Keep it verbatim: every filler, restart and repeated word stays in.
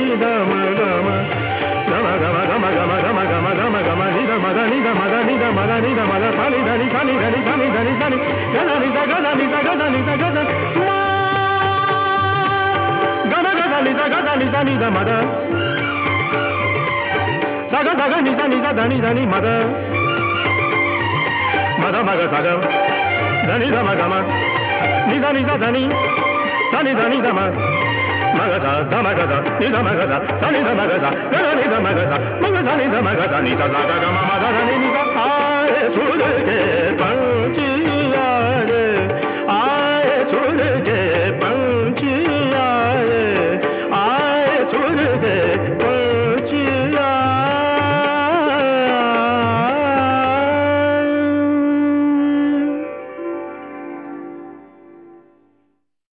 the మ గ మ గమ గమ గమ గమ గమ గమ గమ గమ ని ద మ ద ని ద మ ద ని ద మ ద ని ద మ ద స ని ద ని స ని ద ని స ని ద ని స ని గ ద ని ద గ ద ని ద గ ద ని ద గ ద గ మ గ ద ని ద గ ద ని ద ని ద మ ద ద గ ద గ ని ద ని ద ద ని ద ని మ ద మ ద మ గ ద గ ద ని ద మ గ మ ని ద ని ద ద ని ద ని ద ని ద మ మ గ ద ద మ గ ద ని ద మ గ ద ద ని ద మ గ ద గ ద ని ద మ గ ద మ గ ద ని ద మ గ ద ని ద ద గ మ మ ద ద ని ని ద ఆ రే సు రే కే ప